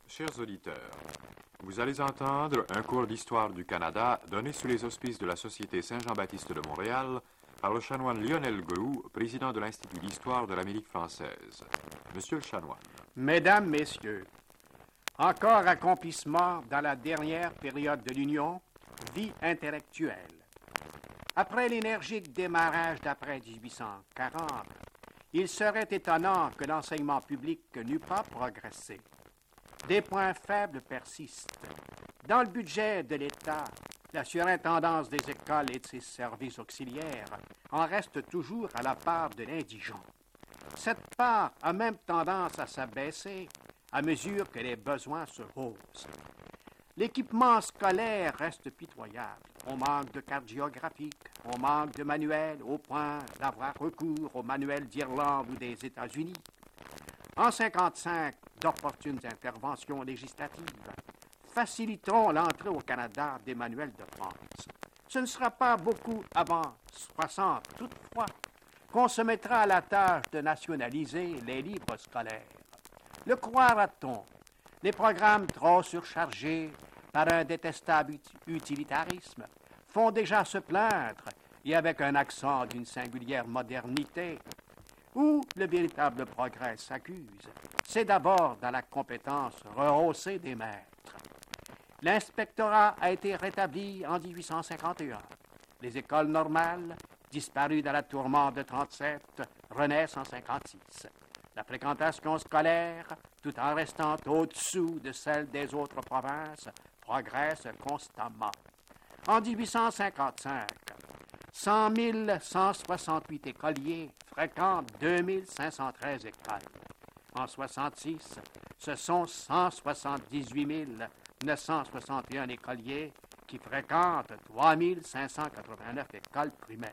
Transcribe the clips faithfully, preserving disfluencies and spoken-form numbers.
Chers auditeurs, vous allez entendre un cours d'histoire du Canada donné sous les auspices de la Société Saint-Jean-Baptiste de Montréal par le chanoine Lionel Groulx, président de l'Institut d'histoire de l'Amérique française. Monsieur le chanoine. Mesdames, Messieurs, encore accomplissement dans la dernière période de l'Union, vie intellectuelle. Après l'énergique démarrage d'après dix-huit cent quarante, il serait étonnant que l'enseignement public n'eût pas progressé. Des points faibles persistent. Dans le budget de l'État, la surintendance des écoles et de ses services auxiliaires en reste toujours à la part de l'indigent. Cette part a même tendance à s'abaisser à mesure que les besoins se haussent. L'équipement scolaire reste pitoyable. On manque de cartes géographiques, on manque de manuels au point d'avoir recours aux manuels d'Irlande ou des États-Unis. En cinquante-cinq, d'opportunes interventions législatives faciliteront l'entrée au Canada des manuels de France. Ce ne sera pas beaucoup avant soixante, toutefois, qu'on se mettra à la tâche de nationaliser les livres scolaires. Le croira-t-on? Les programmes trop surchargés par un détestable utilitarisme font déjà se plaindre, et avec un accent d'une singulière modernité. Où le véritable progrès s'accuse, c'est d'abord dans la compétence rehaussée des maîtres. L'inspectorat a été rétabli en dix-huit cent cinquante et un. Les écoles normales, disparues dans la tourmente de trente-sept, renaissent en cinquante-six. La fréquentation scolaire, tout en restant au-dessous de celle des autres provinces, progresse constamment. En dix-huit cent cinquante-cinq, cent mille cent soixante-huit écoliers fréquentent deux mille cinq cent treize écoles. En soixante-six, ce sont cent soixante-dix-huit mille neuf cent soixante et un écoliers qui fréquentent trois mille cinq cent quatre-vingt-neuf écoles primaires.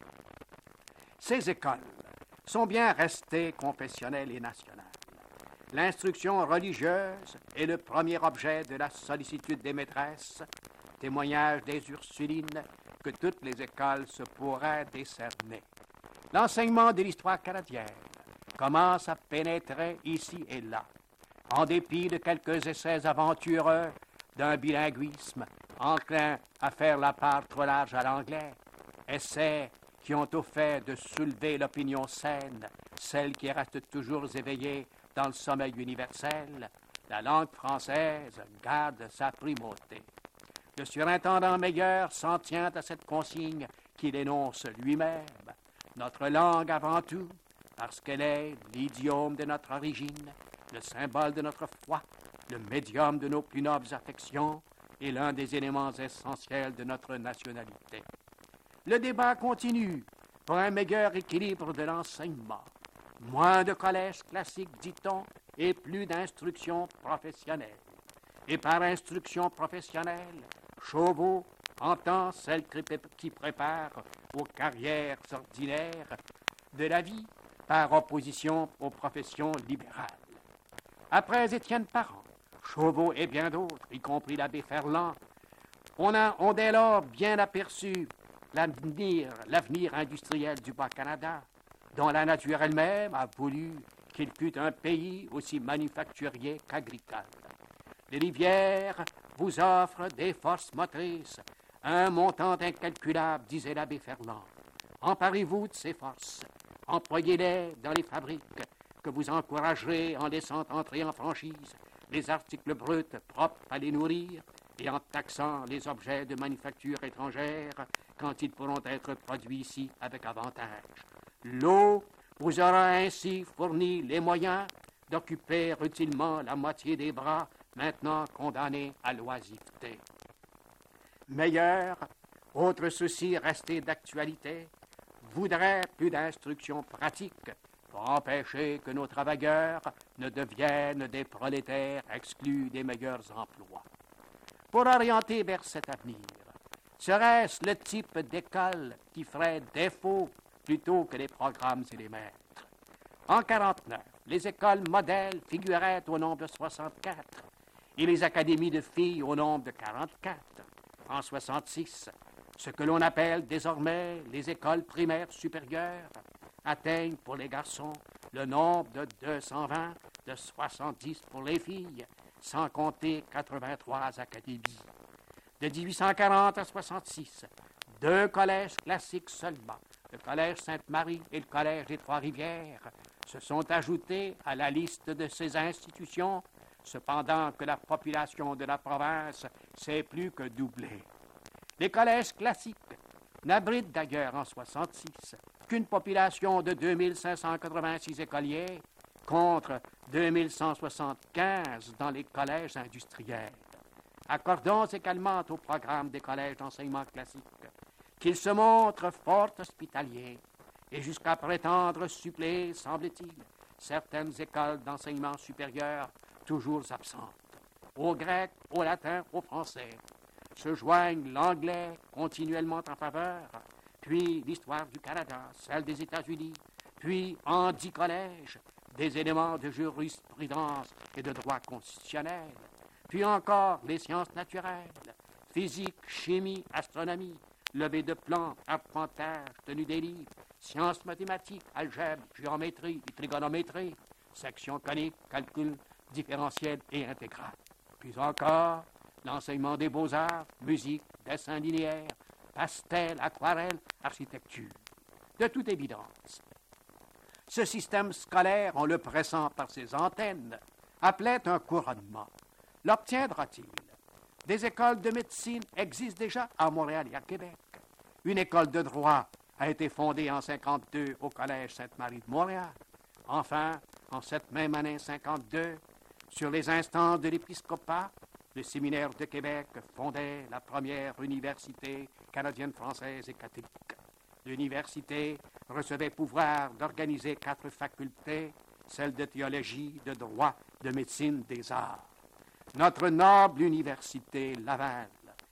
Ces écoles sont bien restées confessionnelles et nationales. L'instruction religieuse est le premier objet de la sollicitude des maîtresses, témoignage des Ursulines que toutes les écoles se pourraient décerner. L'enseignement de l'histoire canadienne commence à pénétrer ici et là, en dépit de quelques essais aventureux d'un bilinguisme enclin à faire la part trop large à l'anglais, essais qui ont au fait de soulever l'opinion saine, celle qui reste toujours éveillée dans le sommeil universel. La langue française garde sa primauté. Le surintendant Meilleur s'en tient à cette consigne qu'il énonce lui-même. Notre langue avant tout, parce qu'elle est l'idiome de notre origine, le symbole de notre foi, le médium de nos plus nobles affections et l'un des éléments essentiels de notre nationalité. Le débat continue pour un meilleur équilibre de l'enseignement. Moins de collèges classiques, dit-on, et plus d'instruction professionnelle. Et par instruction professionnelle, Chauveau entend celle qui prépare aux carrières ordinaires de la vie par opposition aux professions libérales. Après Étienne Parent, Chauveau et bien d'autres, y compris l'abbé Ferland, on a ont dès lors bien aperçu l'avenir, l'avenir industriel du Bas-Canada, dont la nature elle-même a voulu qu'il fût un pays aussi manufacturier qu'agricole. Les rivières vous offrent des forces motrices, un montant incalculable, disait l'abbé Ferland. Emparez-vous de ces forces, employez-les dans les fabriques que vous encouragerez en laissant entrer en franchise les articles bruts propres à les nourrir et en taxant les objets de manufacture étrangère quand ils pourront être produits ici avec avantage. L'eau vous aura ainsi fourni les moyens d'occuper utilement la moitié des bras maintenant condamnés à l'oisiveté. Meilleur, autre souci resté d'actualité, voudrait plus d'instruction pratique pour empêcher que nos travailleurs ne deviennent des prolétaires exclus des meilleurs emplois. Pour orienter vers cet avenir, serait-ce le type d'école qui ferait défaut plutôt que les programmes et les maîtres? En quarante-neuf, les écoles modèles figuraient au nombre de soixante-quatre et les académies de filles au nombre de quarante-quatre. En soixante-six, ce que l'on appelle désormais les écoles primaires supérieures atteignent pour les garçons le nombre de deux cent vingt, de soixante-dix pour les filles, sans compter quatre-vingt-trois académies. De dix-huit cent quarante à soixante-six, deux collèges classiques seulement, le Collège Sainte-Marie et le Collège des Trois-Rivières, se sont ajoutés à la liste de ces institutions, cependant que la population de la province s'est plus que doublée. Les collèges classiques n'abritent d'ailleurs en soixante-six qu'une population de deux mille cinq cent quatre-vingt-six écoliers contre deux mille cent soixante-quinze dans les collèges industriels. Accordons également au programme des collèges d'enseignement classique qu'il se montre fort hospitalier et jusqu'à prétendre suppléer, semble-t-il, certaines écoles d'enseignement supérieur toujours absentes. Au grec, au latin, au français se joignent l'anglais continuellement en faveur, puis l'histoire du Canada, celle des États-Unis, puis en dix collèges, des éléments de jurisprudence et de droit constitutionnel, puis encore les sciences naturelles, physique, chimie, astronomie, levée de plans, arpentage, tenue des livres, sciences mathématiques, algèbre, géométrie et trigonométrie, section conique, calcul différentiel et intégral. Puis encore, l'enseignement des beaux-arts, musique, dessin linéaire, pastel, aquarelle, architecture. De toute évidence, ce système scolaire, en le pressant par ses antennes, appelait un couronnement. L'obtiendra-t-il? Des écoles de médecine existent déjà à Montréal et à Québec. Une école de droit a été fondée en cinquante-deux au Collège Sainte-Marie de Montréal. Enfin, en cette même année cinquante-deux, sur les instances de l'épiscopat, le séminaire de Québec fondait la première université canadienne, française et catholique. L'université recevait pouvoir d'organiser quatre facultés, celles de théologie, de droit, de médecine, des arts. Notre noble université Laval,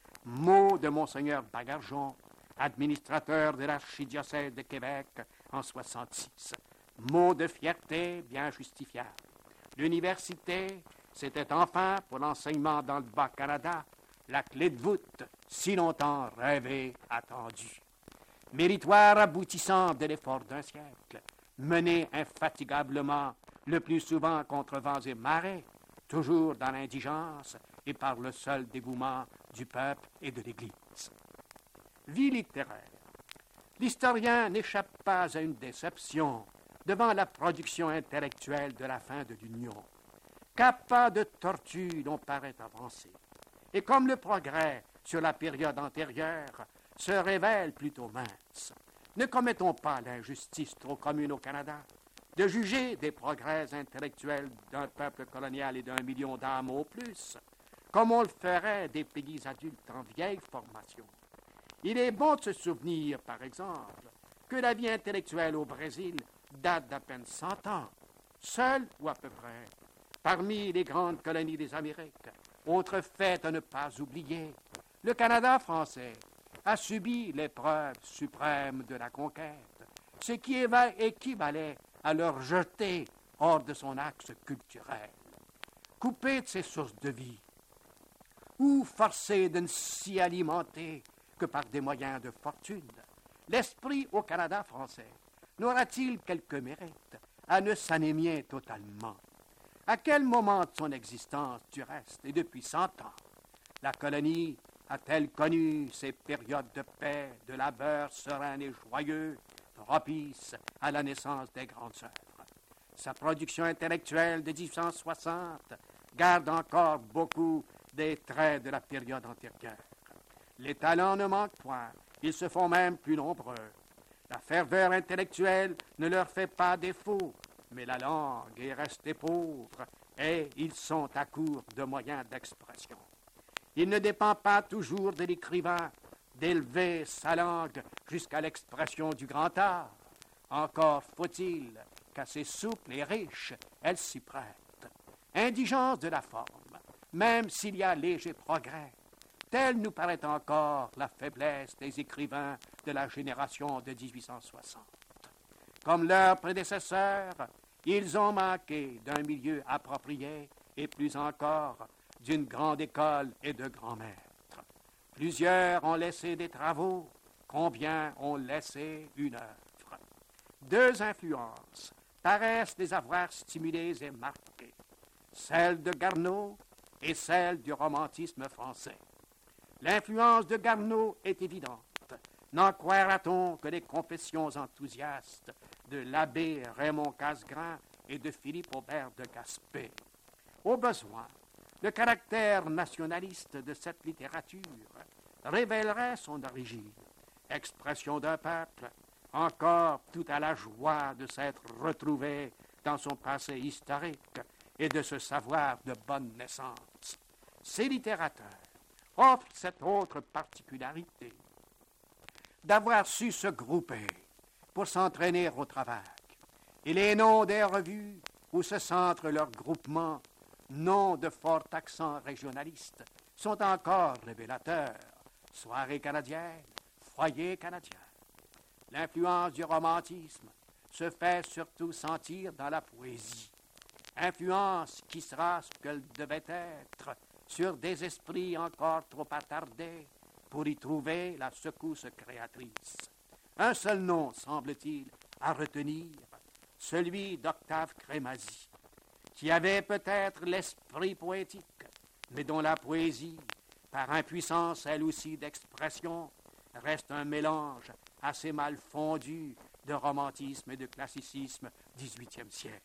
mot de Monseigneur Bagarjon, administrateur de l'archidiocèse de Québec en soixante-six, mot de fierté bien justifiable. L'université, c'était enfin, pour l'enseignement dans le Bas-Canada, la clé de voûte, si longtemps rêvée, attendue. Méritoire aboutissant de l'effort d'un siècle, mené infatigablement, le plus souvent contre vents et marées, toujours dans l'indigence et par le seul dévouement du peuple et de l'Église. Vie littéraire. L'historien n'échappe pas à une déception devant la production intellectuelle de la fin de l'Union. Qu'à de tortue l'on paraît avancer. Et comme le progrès sur la période antérieure se révèle plutôt mince, ne commettons pas l'injustice trop commune au Canada de juger des progrès intellectuels d'un peuple colonial et d'un million d'âmes au plus, comme on le ferait des pays adultes en vieille formation. Il est bon de se souvenir, par exemple, que la vie intellectuelle au Brésil date d'à peine cent ans, seule ou à peu près, parmi les grandes colonies des Amériques. Autre fait à ne pas oublier, le Canada français a subi l'épreuve suprême de la conquête, ce qui équivalait à leur jeter hors de son axe culturel, coupé de ses sources de vie, ou forcé de ne s'y alimenter que par des moyens de fortune. L'esprit au Canada français n'aura-t-il quelque mérite à ne s'anémier totalement? À quel moment de son existence, du reste, et depuis cent ans, la colonie a-t-elle connu ces périodes de paix, de labeur serein et joyeux, propices à la naissance des grandes œuvres? Sa production intellectuelle de dix-huit cent soixante garde encore beaucoup des traits de la période antérieure. Les talents ne manquent point, ils se font même plus nombreux. La ferveur intellectuelle ne leur fait pas défaut, mais la langue est restée pauvre et ils sont à court de moyens d'expression. Il ne dépend pas toujours de l'écrivain d'élever sa langue jusqu'à l'expression du grand art. Encore faut-il qu'assez souple et riche, elle s'y prête. Indigence de la forme, même s'il y a léger progrès, telle nous paraît encore la faiblesse des écrivains de la génération de dix-huit cent soixante. Comme leurs prédécesseurs, ils ont manqué d'un milieu approprié et plus encore d'une grande école et de grands maîtres. Plusieurs ont laissé des travaux, combien ont laissé une œuvre. Deux influences paraissent les avoir stimulées et marquées, celle de Garneau et celle du romantisme français. L'influence de Garneau est évidente. N'en croira-t-on que les confessions enthousiastes de l'abbé Raymond Casgrain et de Philippe Aubert de Gaspé. Au besoin, le caractère nationaliste de cette littérature révélerait son origine, expression d'un peuple encore tout à la joie de s'être retrouvé dans son passé historique et de se savoir de bonne naissance. Ces littérateurs offrent cette autre particularité d'avoir su se grouper pour s'entraîner au travail. Et les noms des revues où se centre leur groupement, noms de fort accent régionaliste, sont encore révélateurs. Soirée canadienne, foyer canadien. L'influence du romantisme se fait surtout sentir dans la poésie. Influence qui sera ce qu'elle devait être sur des esprits encore trop attardés pour y trouver la secousse créatrice. Un seul nom, semble-t-il, à retenir, celui d'Octave Crémazie, qui avait peut-être l'esprit poétique, mais dont la poésie, par impuissance elle aussi d'expression, reste un mélange assez mal fondu de romantisme et de classicisme dix-huitième siècle.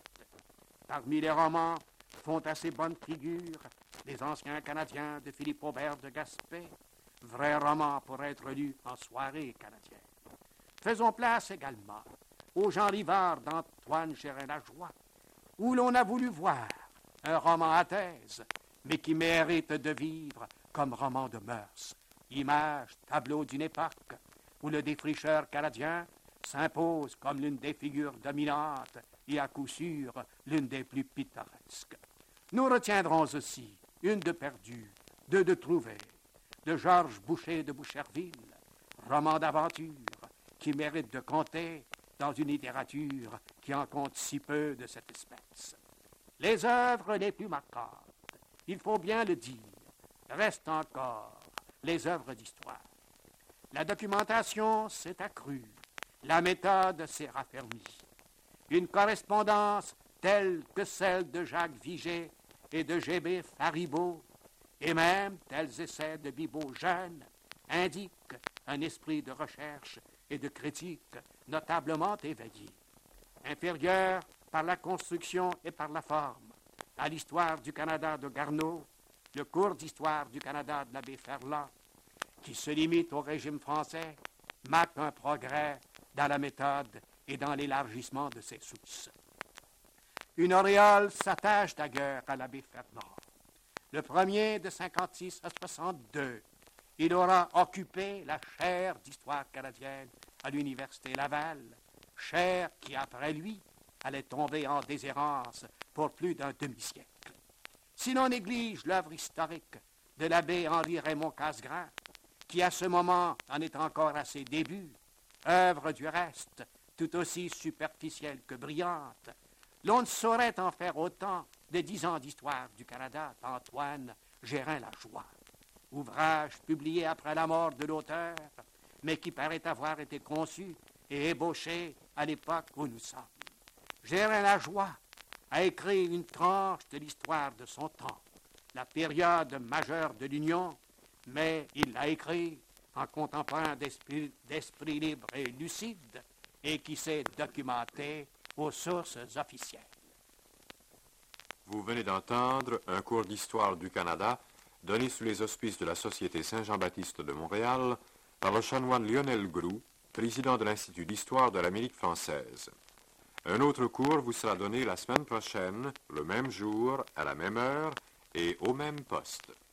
Parmi les romans font assez bonne figure les anciens Canadiens de Philippe Aubert de Gaspé, vrai roman pour être lu en soirée canadienne. Faisons place également au Jean Rivard d'Antoine Gérin-Lajoie, où l'on a voulu voir un roman à thèse, mais qui mérite de vivre comme roman de mœurs. Image, tableau d'une époque où le défricheur canadien s'impose comme l'une des figures dominantes et à coup sûr l'une des plus pittoresques. Nous retiendrons aussi une de perdue, deux de trouvée, de Georges Boucher de Boucherville, roman d'aventure qui mérite de compter dans une littérature qui en compte si peu de cette espèce. Les œuvres les plus marquantes, il faut bien le dire, restent encore les œuvres d'histoire. La documentation s'est accrue, la méthode s'est raffermie. Une correspondance telle que celle de Jacques Vigée et de G B Faribault, et même tels essais de Bibeau jeune, indiquent un esprit de recherche et de critique notablement éveillé. Inférieur par la construction et par la forme à l'histoire du Canada de Garneau, le cours d'histoire du Canada de l'abbé Ferland, qui se limite au régime français, marque un progrès dans la méthode et dans l'élargissement de ses sources. Une auréole s'attache d'ailleurs à l'abbé Ferland. Le premier de cinquante-six à soixante-deux, il aura occupé la chaire d'histoire canadienne à l'Université Laval, chaire qui, après lui, allait tomber en déshérence pour plus d'un demi-siècle. Si l'on néglige l'œuvre historique de l'abbé Henri Raymond Casgrain, qui à ce moment en est encore à ses débuts, œuvre du reste tout aussi superficielle que brillante, l'on ne saurait en faire autant des dix ans d'histoire du Canada d'Antoine Gérin-Lajoie, ouvrage publié après la mort de l'auteur, mais qui paraît avoir été conçu et ébauché à l'époque où nous sommes. Gérin-Lajoie a écrit une tranche de l'histoire de son temps, la période majeure de l'Union, mais il l'a écrit en contemporain d'esprit, d'esprit libre et lucide et qui s'est documenté aux sources officielles. Vous venez d'entendre un cours d'histoire du Canada donné sous les auspices de la Société Saint-Jean-Baptiste de Montréal par le chanoine Lionel Groulx, président de l'Institut d'histoire de l'Amérique française. Un autre cours vous sera donné la semaine prochaine, le même jour, à la même heure et au même poste.